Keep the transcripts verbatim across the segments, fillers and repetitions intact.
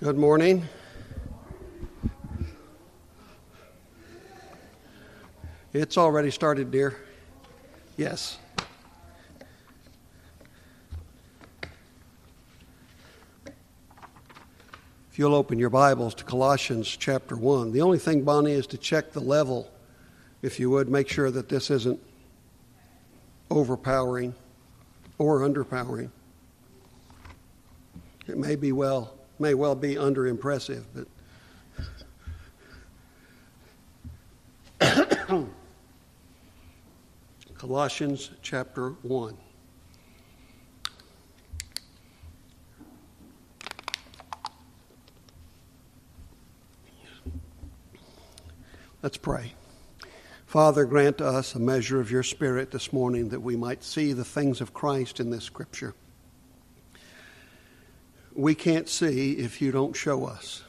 Good morning. It's already started, dear. Yes. If you'll open your Bibles to Colossians chapter one. The only thing, Bonnie, is to check the level, if you would. Make sure that this isn't overpowering or underpowering. It may be well, may well be under-impressive, but Colossians chapter one. Let's pray. Father, grant us a measure of your Spirit this morning that we might see the things of Christ in this Scripture. We can't see if you don't show us.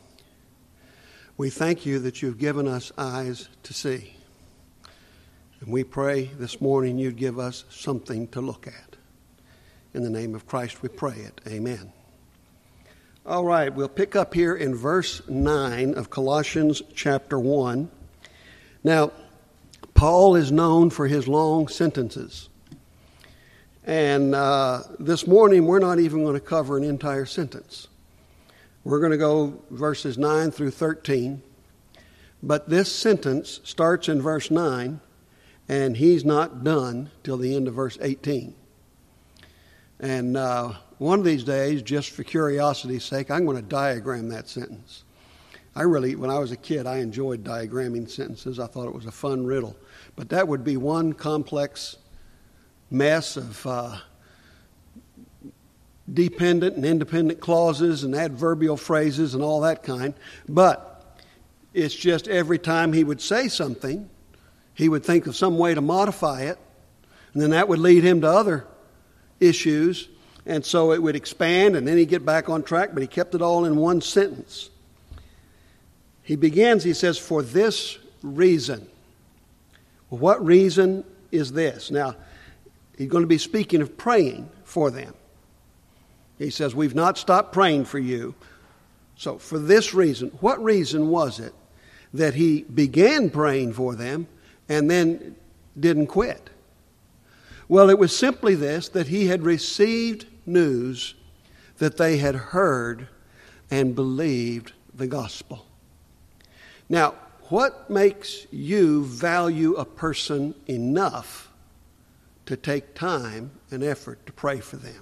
We thank you that you've given us eyes to see. And we pray this morning you'd give us something to look at. In the name of Christ we pray it. Amen. All right, we'll pick up here in verse nine of Colossians chapter one. Now, Paul is known for his long sentences. And uh, this morning we're not even going to cover an entire sentence. We're going to go verses nine through thirteen. But this sentence starts in verse nine, and he's not done till the end of verse eighteen. And uh, one of these days, just for curiosity's sake, I'm going to diagram that sentence. I really, when I was a kid, I enjoyed diagramming sentences. I thought it was a fun riddle. But that would be one complex mess of uh, dependent and independent clauses and adverbial phrases and all that kind. But it's just every time he would say something, he would think of some way to modify it, and then that would lead him to other issues, and so it would expand, and then he'd get back on track, but he kept it all in one sentence. He begins, he says, for this reason. Well, what reason is this? Now, he's going to be speaking of praying for them. He says, we've not stopped praying for you. So, for this reason, what reason was it that he began praying for them and then didn't quit? Well, it was simply this, that he had received news that they had heard and believed the gospel. Now, what makes you value a person enough to take time and effort to pray for them?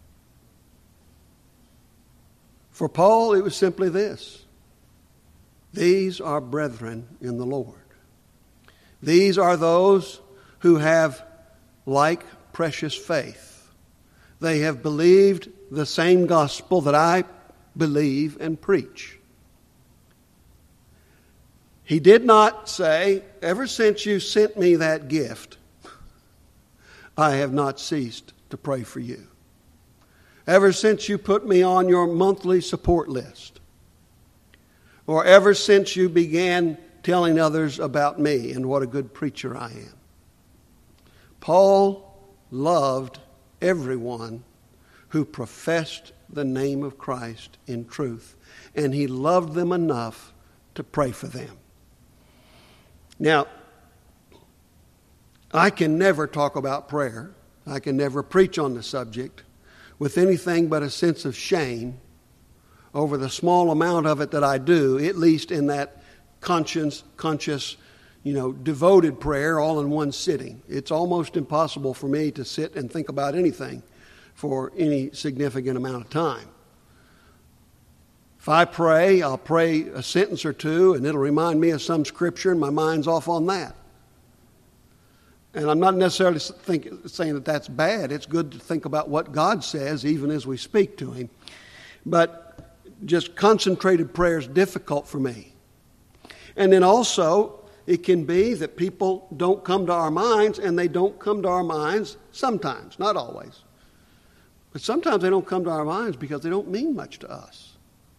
For Paul, it was simply this. These are brethren in the Lord. These are those who have like precious faith. They have believed the same gospel that I believe and preach. He did not say, ever since you sent me that gift, I have not ceased to pray for you. Ever since you put me on your monthly support list, or ever since you began telling others about me and what a good preacher I am. Paul loved everyone who professed the name of Christ in truth, and he loved them enough to pray for them. Now, I can never talk about prayer. I can never preach on the subject with anything but a sense of shame over the small amount of it that I do, at least in that conscience, conscious, you know, devoted prayer all in one sitting. It's almost impossible for me to sit and think about anything for any significant amount of time. If I pray, I'll pray a sentence or two, and it'll remind me of some scripture, and my mind's off on that. And I'm not necessarily think, saying that that's bad. It's good to think about what God says, even as we speak to Him. But just concentrated prayer is difficult for me. And then also, it can be that people don't come to our minds, and they don't come to our minds sometimes, not always. But sometimes they don't come to our minds because they don't mean much to us.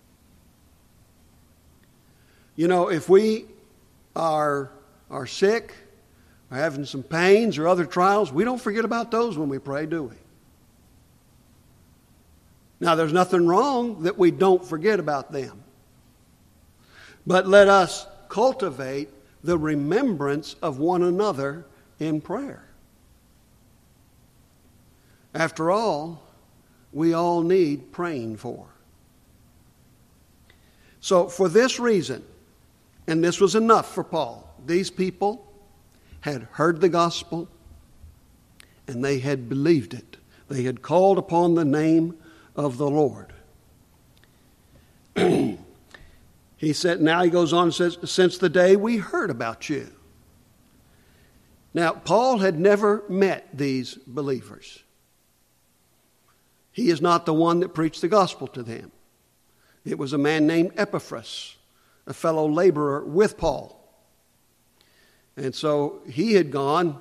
You know, if we are, are sick, or having some pains or other trials, we don't forget about those when we pray, do we? Now, there's nothing wrong that we don't forget about them. But let us cultivate the remembrance of one another in prayer. After all, we all need praying for. So for this reason, and this was enough for Paul, these people had heard the gospel and they had believed it. They had called upon the name of the Lord. He said, now he goes on and says, since the day we heard about you. Now, Paul had never met these believers. He is not the one that preached the gospel to them. It was a man named Epaphras, a fellow laborer with Paul. And so he had gone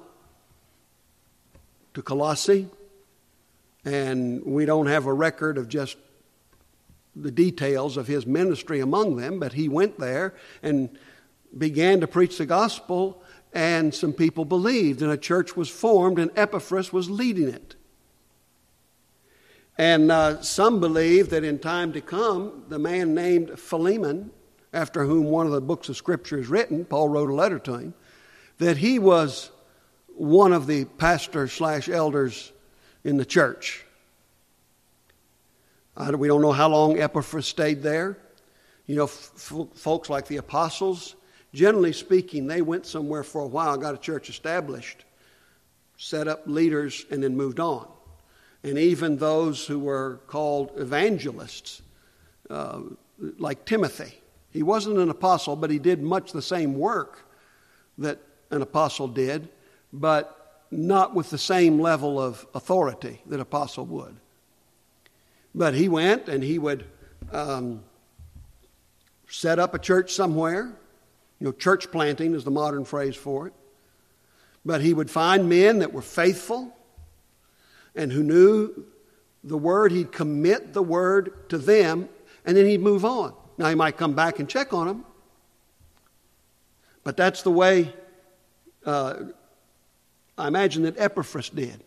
to Colossae, and we don't have a record of just the details of his ministry among them, but he went there and began to preach the gospel, and some people believed, and a church was formed, and Epaphras was leading it. And uh, some believe that in time to come, the man named Philemon, after whom one of the books of Scripture is written, Paul wrote a letter to him, that he was one of the pastors slash elders in the church. Uh, we don't know how long Epaphras stayed there. You know, f- f- folks like the apostles, generally speaking, they went somewhere for a while, got a church established, set up leaders, and then moved on. And even those who were called evangelists, uh, like Timothy, he wasn't an apostle, but he did much the same work that an apostle did, but not with the same level of authority that an apostle would. But he went and he would um, set up a church somewhere. You know, church planting is the modern phrase for it. But he would find men that were faithful and who knew the word. He'd commit the word to them, and then he'd move on. Now, he might come back and check on them. But that's the way uh, I imagine that Epaphras did.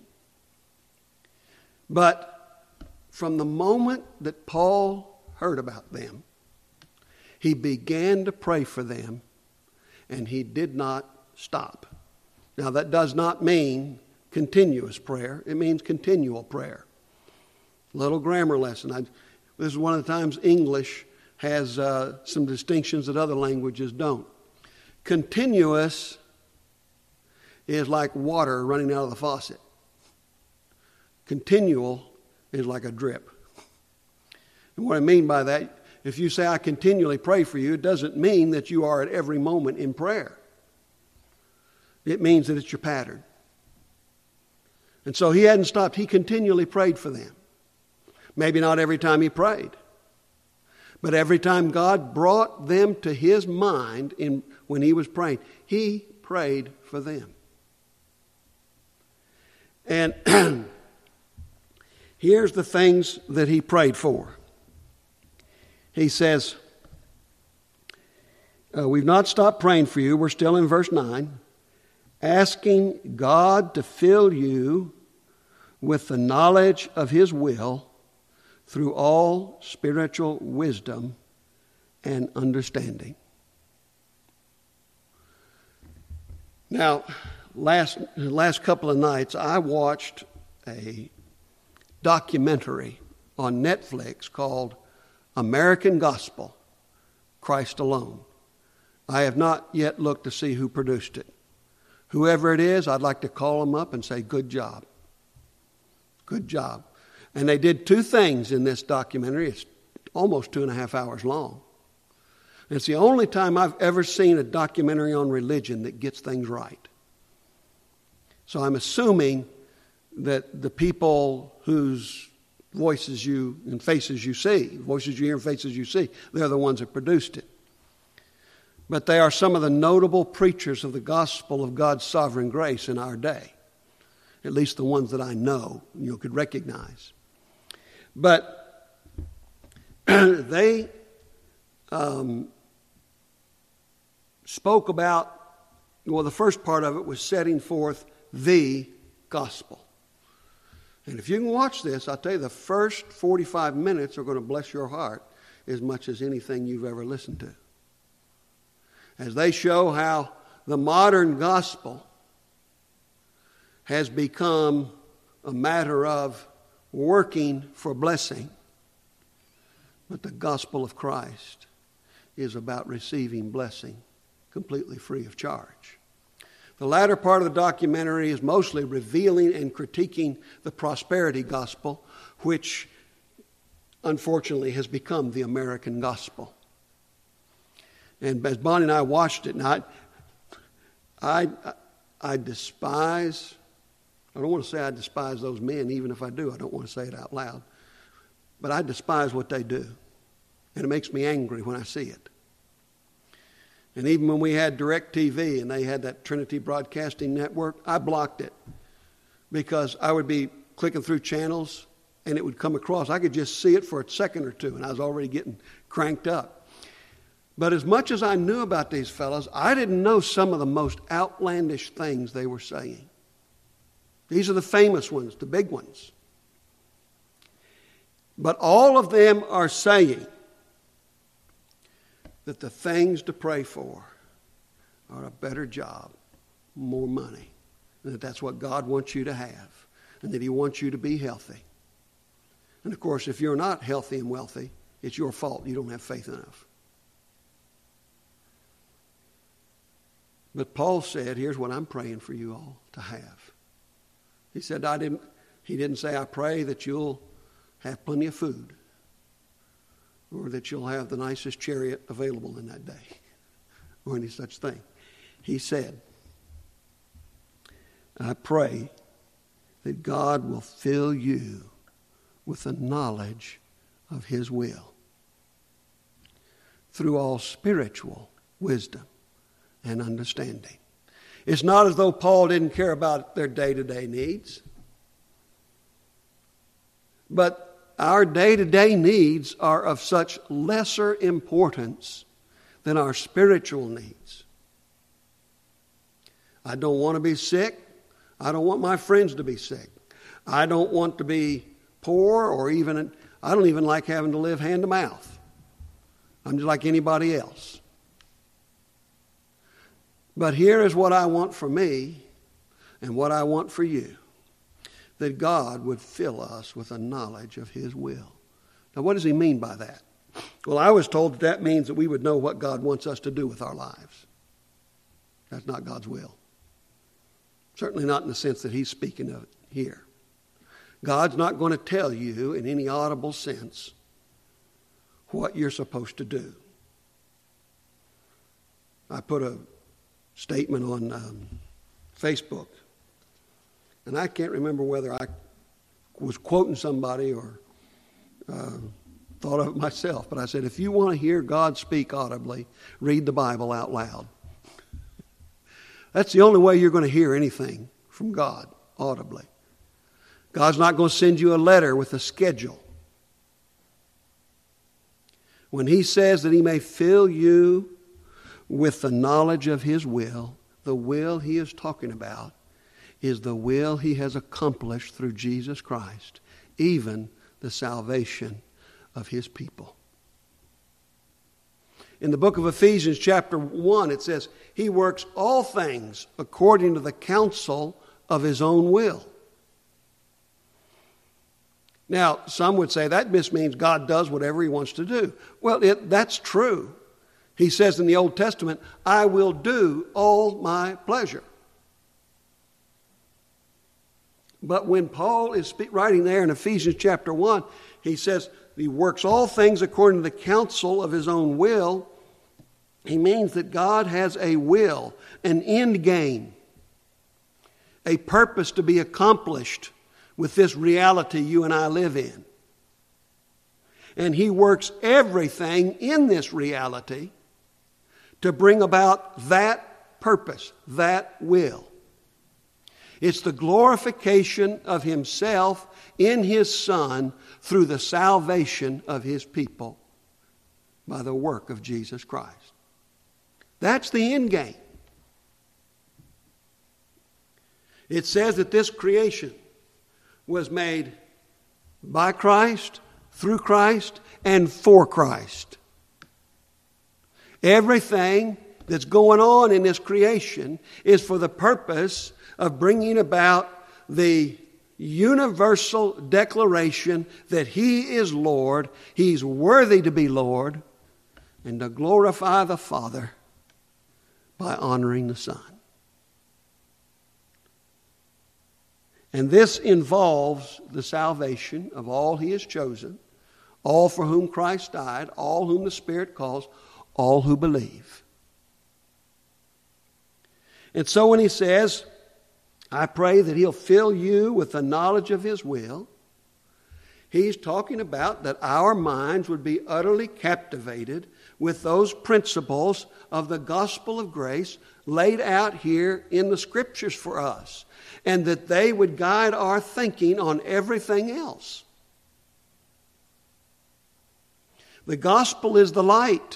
But from the moment that Paul heard about them, he began to pray for them, and he did not stop. Now, that does not mean continuous prayer. It means continual prayer. Little grammar lesson. I, this is one of the times English has uh, some distinctions that other languages don't. Continuous is like water running out of the faucet. Continual is like a drip. And what I mean by that, if you say, I continually pray for you, it doesn't mean that you are at every moment in prayer. It means that it's your pattern. And so he hadn't stopped. He continually prayed for them. Maybe not every time he prayed, but every time God brought them to his mind in, when he was praying, he prayed for them. And here's the things that he prayed for. He says, uh, we've not stopped praying for you. We're still in verse nine. Asking God to fill you with the knowledge of his will through all spiritual wisdom and understanding. Now, last last couple of nights, I watched a documentary on Netflix called American Gospel, Christ Alone. I have not yet looked to see who produced it. Whoever it is, I'd like to call them up and say, good job. Good job. And they did two things in this documentary. It's almost two and a half hours long. And it's the only time I've ever seen a documentary on religion that gets things right. So I'm assuming that the people whose voices you and faces you see, voices you hear and faces you see, they're the ones that produced it. But they are some of the notable preachers of the gospel of God's sovereign grace in our day. At least the ones that I know, you could recognize. But they um, spoke about, well, the first part of it was setting forth the gospel. And if you can watch this, I'll tell you the first forty-five minutes are going to bless your heart as much as anything you've ever listened to. As they show how the modern gospel has become a matter of working for blessing, but the gospel of Christ is about receiving blessing completely free of charge. The latter part of the documentary is mostly revealing and critiquing the prosperity gospel, which unfortunately has become the American gospel. And as Bonnie and I watched it, and I, I, I despise, I don't want to say I despise those men, even if I do, I don't want to say it out loud. But I despise what they do. And it makes me angry when I see it. And even when we had DirecTV and they had that Trinity Broadcasting Network, I blocked it because I would be clicking through channels and it would come across. I could just see it for a second or two and I was already getting cranked up. But as much as I knew about these fellows, I didn't know some of the most outlandish things they were saying. These are the famous ones, the big ones. But all of them are saying that the things to pray for are a better job, more money, and that that's what God wants you to have, and that He wants you to be healthy. And of course, if you're not healthy and wealthy, it's your fault. You don't have faith enough. But Paul said, here's what I'm praying for you all to have. He said, I didn't, he didn't say, I pray that you'll have plenty of food or that you'll have the nicest chariot available in that day or any such thing. He said, I pray that God will fill you with the knowledge of His will through all spiritual wisdom and understanding. It's not as though Paul didn't care about their day-to-day needs. But our day-to-day needs are of such lesser importance than our spiritual needs. I don't want to be sick. I don't want my friends to be sick. I don't want to be poor or even, I don't even like having to live hand to mouth. I'm just like anybody else. But here is what I want for me and what I want for you. That God would fill us with a knowledge of His will. Now, what does He mean by that? Well, I was told that that means that we would know what God wants us to do with our lives. That's not God's will. Certainly not in the sense that He's speaking of it here. God's not going to tell you in any audible sense what you're supposed to do. I put a statement on um, Facebook. And I can't remember whether I was quoting somebody or uh, thought of it myself. But I said, if you want to hear God speak audibly, read the Bible out loud. That's the only way you're going to hear anything from God audibly. God's not going to send you a letter with a schedule. When He says that He may fill you with the knowledge of His will, the will He is talking about is the will He has accomplished through Jesus Christ, even the salvation of His people. In the book of Ephesians chapter one, it says, He works all things according to the counsel of His own will. Now, some would say that just means God does whatever He wants to do. Well, it, that's true. He says in the Old Testament, I will do all my pleasure. But when Paul is writing there in Ephesians chapter one, he says He works all things according to the counsel of His own will. He means that God has a will, an end game, a purpose to be accomplished with this reality you and I live in. And He works everything in this reality to bring about that purpose, that will. It's the glorification of Himself in His Son through the salvation of His people by the work of Jesus Christ. That's the end game. It says that this creation was made by Christ, through Christ, and for Christ. Everything that's going on in this creation is for the purpose of bringing about the universal declaration that He is Lord, He's worthy to be Lord, and to glorify the Father by honoring the Son. And this involves the salvation of all He has chosen, all for whom Christ died, all whom the Spirit calls, all who believe. And so when He says, I pray that He'll fill you with the knowledge of His will, He's talking about that our minds would be utterly captivated with those principles of the gospel of grace laid out here in the Scriptures for us, and that they would guide our thinking on everything else. The gospel is the light.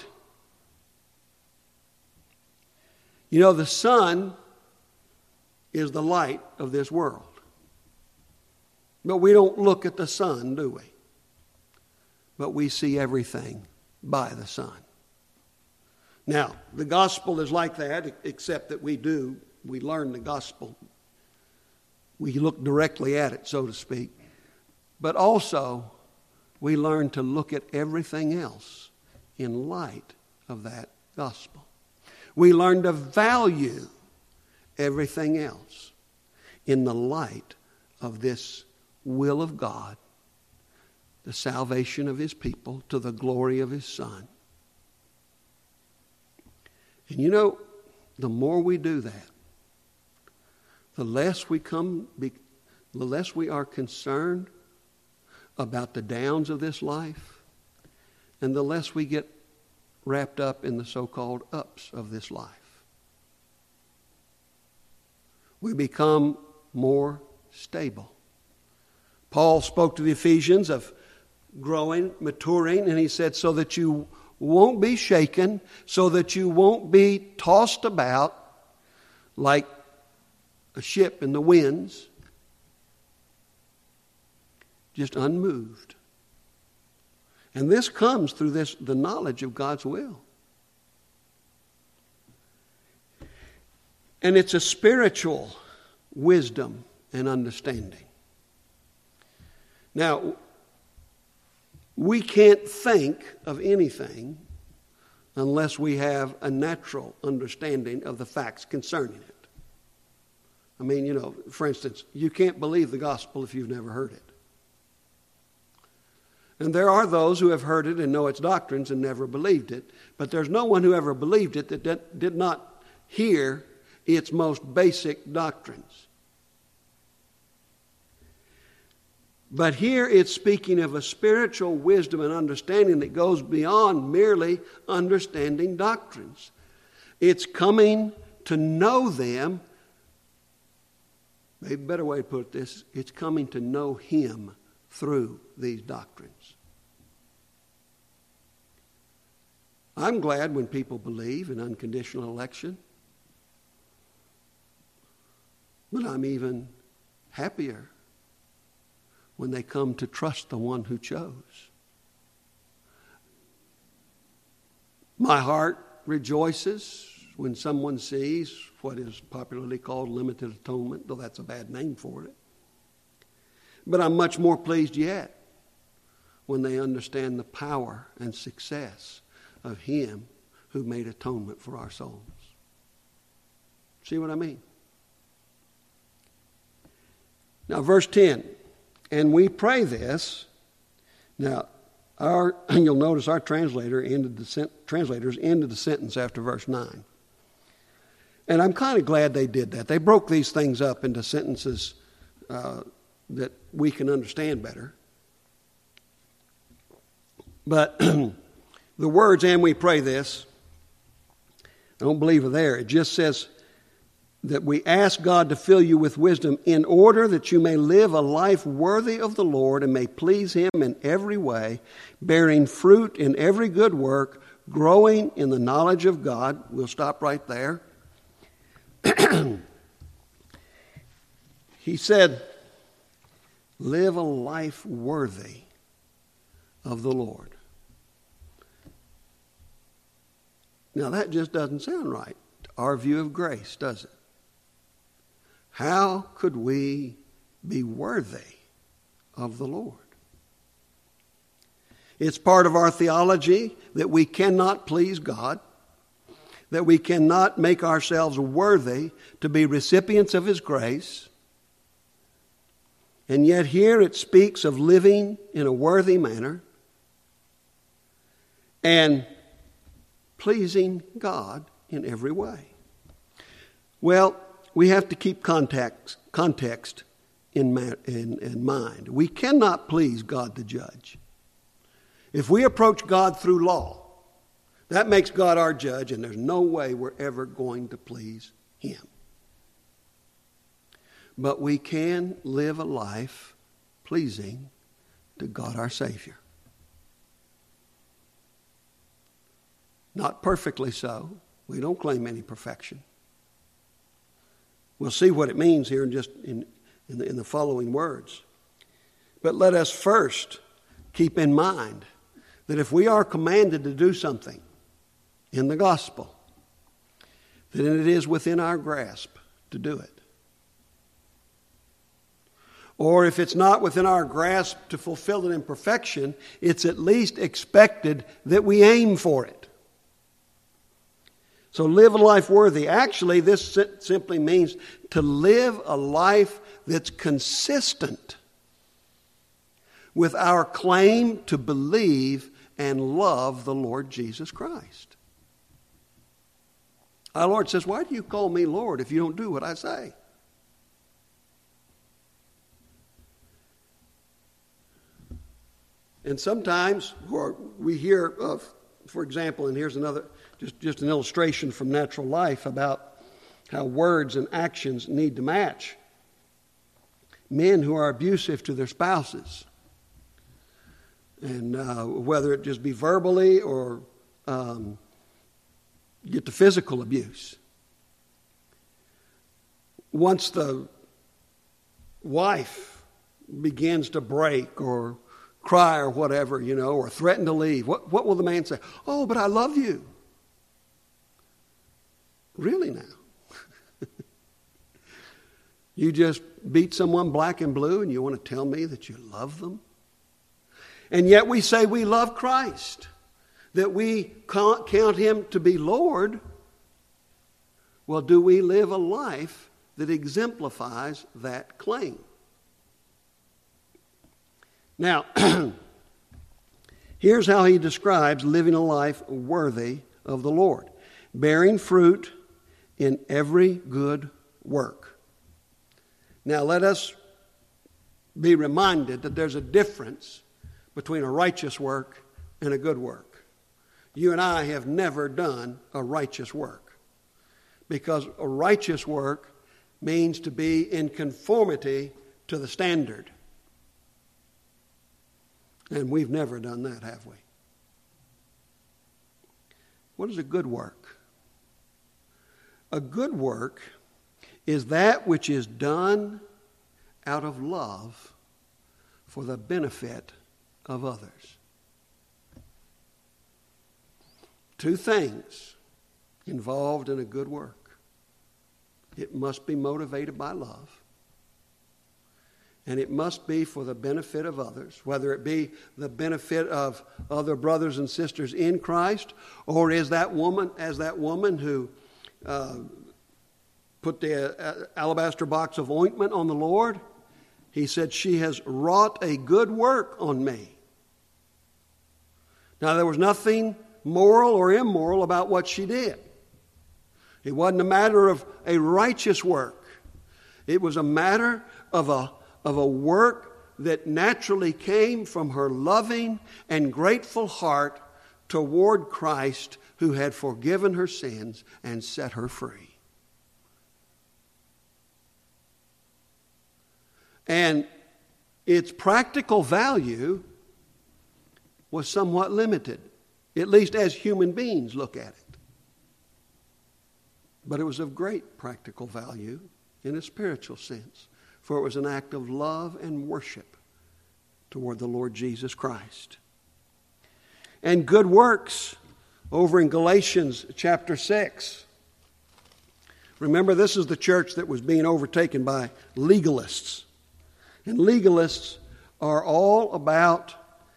You know, the sun is the light of this world. But we don't look at the sun, do we? But we see everything by the sun. Now, the gospel is like that, except that we do, we learn the gospel. We look directly at it, so to speak. But also, we learn to look at everything else in light of that gospel. We learn to value everything else in the light of this will of God, the salvation of His people to the glory of His Son. And you know, the more we do that, the less we come, the less we are concerned about the downs of this life, and the less we get wrapped up in the so-called ups of this life. We become more stable. Paul spoke to the Ephesians of growing, maturing, and he said, so that you won't be shaken, so that you won't be tossed about like a ship in the winds, just unmoved. And this comes through this, the knowledge of God's will. And it's a spiritual wisdom and understanding. Now, we can't think of anything unless we have a natural understanding of the facts concerning it. I mean, you know, for instance, you can't believe the gospel if you've never heard it. And there are those who have heard it and know its doctrines and never believed it, but there's no one who ever believed it that did not hear its most basic doctrines. But here it's speaking of a spiritual wisdom and understanding that goes beyond merely understanding doctrines. It's coming to know them. Maybe a better way to put this, it's coming to know Him through these doctrines. I'm glad when people believe in unconditional election, but I'm even happier when they come to trust the one who chose. My heart rejoices when someone sees what is popularly called limited atonement, though that's a bad name for it. But I'm much more pleased yet when they understand the power and success of Him who made atonement for our souls. See what I mean? Now, verse ten. And we pray this. Now, our you'll notice our translator ended the translators ended the sentence after verse nine. And I'm kind of glad they did that. They broke these things up into sentences uh, that we can understand better. But the words, and we pray this, I don't believe are there. It just says that we ask God to fill you with wisdom in order that you may live a life worthy of the Lord and may please Him in every way, bearing fruit in every good work, growing in the knowledge of God. We'll stop right there. He said Live a life worthy of the Lord. Now that just doesn't sound right to our view of grace, does it? How could we be worthy of the Lord? It's part of our theology that we cannot please God, that we cannot make ourselves worthy to be recipients of His grace. And yet here it speaks of living in a worthy manner and pleasing God in every way. Well, we have to keep context, context in, ma- in, in mind. We cannot please God the judge. If we approach God through law, that makes God our judge, and there's no way we're ever going to please Him. But we can live a life pleasing to God our Savior. Not perfectly so. We don't claim any perfection. We'll see what it means here in just in, in, the, in the following words. But let us first keep in mind that if we are commanded to do something in the gospel, then it is within our grasp to do it. Or if it's not within our grasp to fulfill it in perfection, it's at least expected that we aim for it. So live a life worthy. Actually, this simply means to live a life that's consistent with our claim to believe and love the Lord Jesus Christ. Our Lord says, why do you call me Lord if you don't do what I say? And sometimes we hear of, for example, and here's another, just, just an illustration from natural life about how words and actions need to match. Men who are abusive to their spouses, and uh, whether it just be verbally or um, get to physical abuse. Once the wife begins to break or cry or whatever, you know, or threaten to leave, what, what will the man say? Oh, but I love you. Really now? You just beat someone black and blue and you want to tell me that you love them? And yet we say we love Christ, that we count Him to be Lord. Well, do we live a life that exemplifies that claim? Now, here's how he describes living a life worthy of the Lord. Bearing fruit in every good work. Now, let us be reminded that there's a difference between a righteous work and a good work. You and I have never done a righteous work, because a righteous work means to be in conformity to the standard. And we've never done that, have we? What is a good work? A good work is that which is done out of love for the benefit of others. Two things involved in a good work. It must be motivated by love, and it must be for the benefit of others, whether it be the benefit of other brothers and sisters in Christ, or is that woman, as that woman who uh, put the uh, alabaster box of ointment on the Lord. He said, she has wrought a good work on me. Now, there was nothing moral or immoral about what she did. It wasn't a matter of a righteous work. It was a matter of a, of a work that naturally came from her loving and grateful heart toward Christ, who had forgiven her sins and set her free. And its practical value was somewhat limited, at least as human beings look at it. But it was of great practical value in a spiritual sense. for it was an act of love and worship toward the Lord Jesus Christ. And good works over in Galatians chapter six. Remember, this is the church that was being overtaken by legalists. And legalists are all about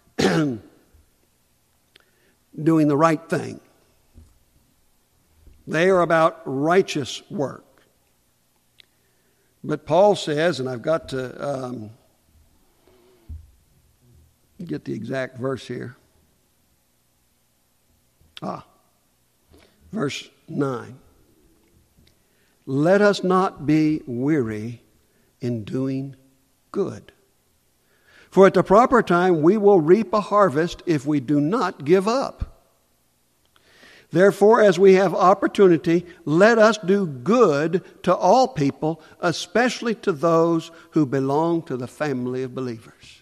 doing the right thing. They are about righteous work. But Paul says, and I've got to um, get the exact verse here. Ah, verse nine. Let us not be weary in doing good. For at the proper time we will reap a harvest if we do not give up. Therefore, as we have opportunity, let us do good to all people, especially to those who belong to the family of believers.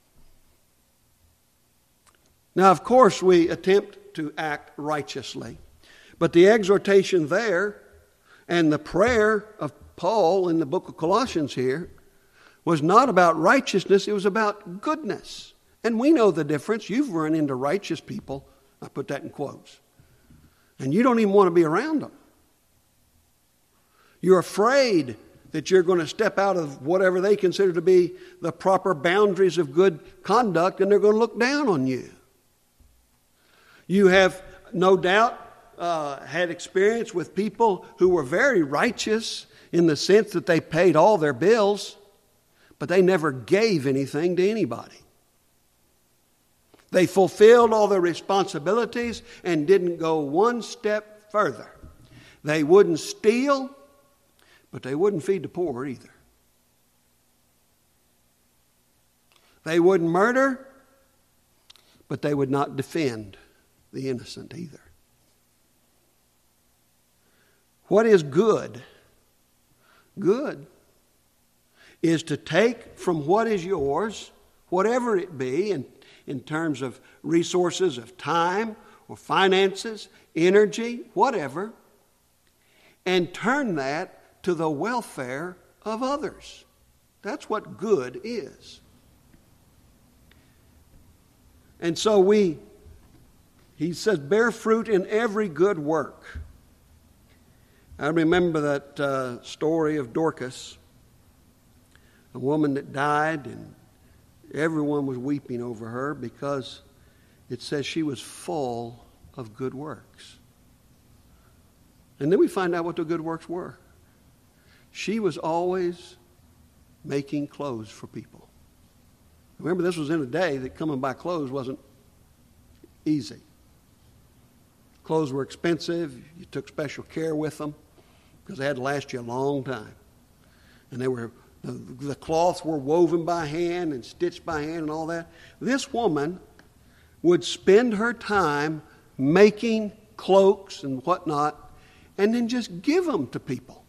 Now, of course, we attempt to act righteously. But the exhortation there and the prayer of Paul in the book of Colossians here was not about righteousness, it was about goodness. And we know the difference. You've run into righteous people, I put that in quotes, and you don't even want to be around them. You're afraid that you're going to step out of whatever they consider to be the proper boundaries of good conduct, and they're going to look down on you. You have no doubt uh, had experience with people who were very righteous in the sense that they paid all their bills, but they never gave anything to anybody. They fulfilled all their responsibilities and didn't go one step further. They wouldn't steal, but they wouldn't feed the poor either. They wouldn't murder, but they would not defend the innocent either. What is good? Good is to take from what is yours, whatever it be, in, in terms of resources of time or finances, energy, whatever, and turn that to the welfare of others. That's what good is. And so we, he says, bear fruit in every good work. I remember that uh, story of Dorcas, a woman that died, and everyone was weeping over her because it says she was full of good works. And then we find out what the good works were. She was always making clothes for people. Remember, this was in a day that coming by clothes wasn't easy. Clothes were expensive. You took special care with them because they had to last you a long time. And they were the, the cloths were woven by hand and stitched by hand and all that. This woman would spend her time making cloaks and whatnot and then just give them to people.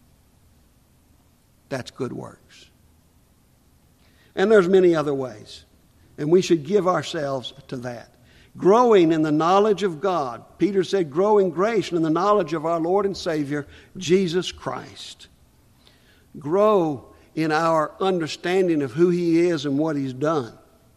That's good works. And there's many other ways. And we should give ourselves to that. Growing in the knowledge of God. Peter said, grow in grace and in the knowledge of our Lord and Savior, Jesus Christ. Grow in our understanding of who He is and what He's done.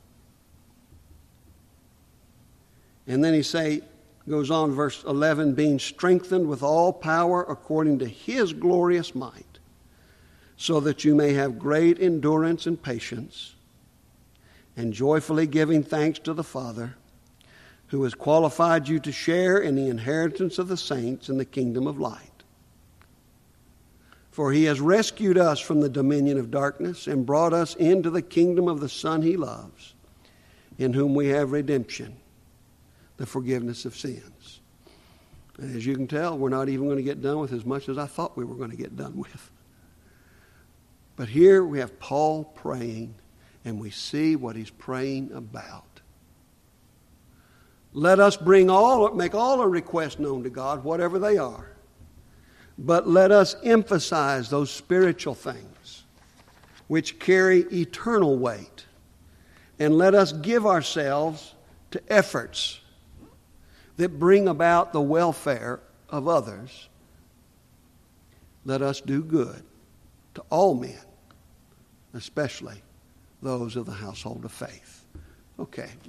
And then he say, goes on, verse eleven, being strengthened with all power according to His glorious might, so that you may have great endurance and patience, and joyfully giving thanks to the Father, who has qualified you to share in the inheritance of the saints in the kingdom of light. For He has rescued us from the dominion of darkness and brought us into the kingdom of the Son He loves, in whom we have redemption, the forgiveness of sins. And as you can tell, we're not even going to get done with as much as I thought we were going to get done with. But here we have Paul praying, and we see what he's praying about. Let us bring all, make all our requests known to God, whatever they are. But let us emphasize those spiritual things which carry eternal weight. And let us give ourselves to efforts that bring about the welfare of others. Let us do good to all men, especially those of the household of faith. Okay.